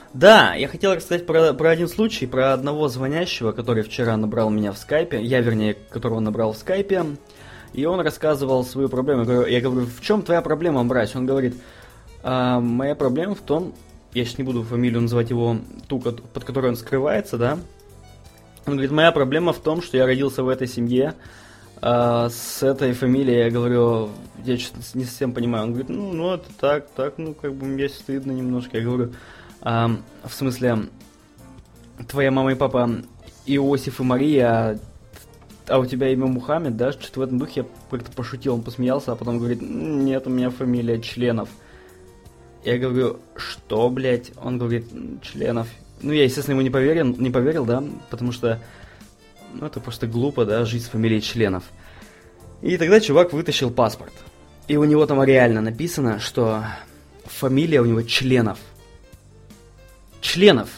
Да, я хотел рассказать про один случай, про одного звонящего, который вчера набрал меня в скайпе, я, вернее, которого набрал в скайпе, и он рассказывал свою проблему. Я говорю, в чем твоя проблема, мразь? Он говорит, моя проблема в том, я сейчас не буду фамилию называть его, ту, под которой он скрывается, да. Он говорит, моя проблема в том, что я родился в этой семье, с этой фамилией. Я говорю, я что-то не совсем понимаю. Он говорит, ну это так, ну как бы мне стыдно немножко. Я говорю, в смысле, твоя мама и папа Иосиф и Мария, а у тебя имя Мухаммед, да? Что-то в этом духе. Я как-то пошутил, он посмеялся, а потом говорит, нет, у меня фамилия Членов. Я говорю, что, блядь? Он говорит, Членов. Ну, я, естественно, ему не поверил, да, потому что, ну, это просто глупо, да, жить с фамилией Членов. И тогда чувак вытащил паспорт. И у него там реально написано, что фамилия у него Членов. Членов.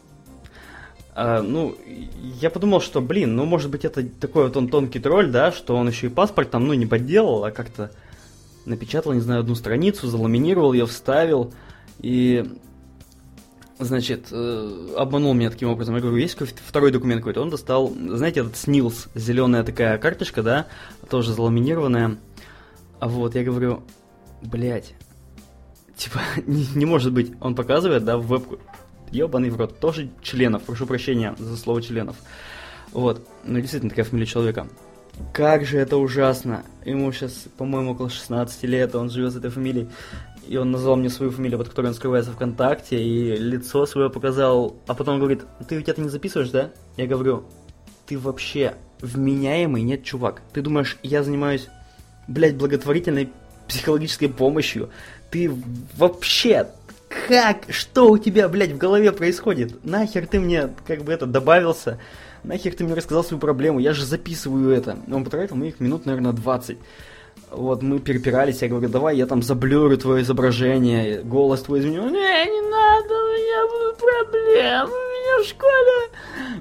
Ну, я подумал, что, блин, ну, может быть, это такой вот он тонкий тролль, да, что он еще и паспорт там, ну, не подделал, а как-то напечатал, не знаю, одну страницу, заламинировал ее, вставил и, значит, обманул меня таким образом. Я говорю, есть какой-то второй документ какой-то? Он достал, знаете, этот СНИЛС, зеленая такая карточка, да, тоже заламинированная. А вот, я говорю, блядь, типа, не может быть. Он показывает, да, в вебку. Ебаный в рот, тоже Членов, прошу прощения за слово Членов. Вот, ну действительно такая фамилия человека. Как же это ужасно. Ему сейчас, по-моему, около 16 лет, он живет с этой фамилией. И он назвал мне свою фамилию, под которой он скрывается ВКонтакте, и лицо свое показал. А потом говорит, ты ведь это не записываешь, да? Я говорю, ты вообще вменяемый, нет, чувак? Ты думаешь, я занимаюсь, блядь, благотворительной психологической помощью? Ты вообще... Как? Что у тебя, блядь, в голове происходит? Нахер ты мне, как бы, это, добавился? Нахер ты мне рассказал свою проблему? Я же записываю это. Он потратил моих минут, наверное, 20. Вот, мы перепирались, я говорю, давай я там заблюрю твое изображение, голос твой изменю. Не надо, у меня будут проблемы, у меня в школе...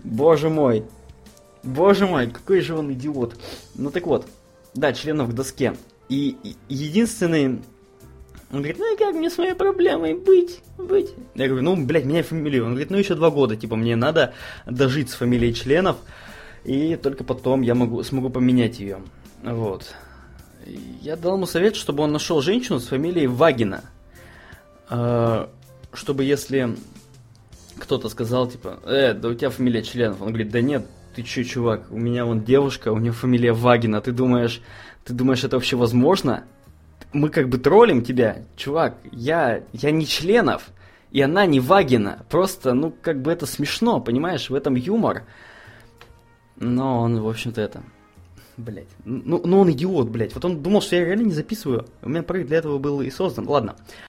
Боже мой, какой же он идиот. Ну так вот, да, Членов к доске. И единственный... Он говорит, ну и как мне с моей проблемой быть? Я говорю, ну, блядь, меняй фамилию. Он говорит, ну еще 2 года, типа, мне надо дожить с фамилией Членов, и только потом я смогу поменять ее. Вот. Я дал ему совет, чтобы он нашел женщину с фамилией Вагина. Чтобы если кто-то сказал, типа, да у тебя фамилия Членов. Он говорит, да нет, ты че, чувак, у меня вон девушка, у нее фамилия Вагина. Ты думаешь, это вообще возможно? Мы как бы троллим тебя, чувак, я не Членов, и она не Вагина. Просто, ну, как бы это смешно, понимаешь, в этом юмор. Но он, в общем-то, это... Блять. Ну он идиот, блять. Вот он думал, что я реально не записываю. У меня проект для этого был и создан. Ладно.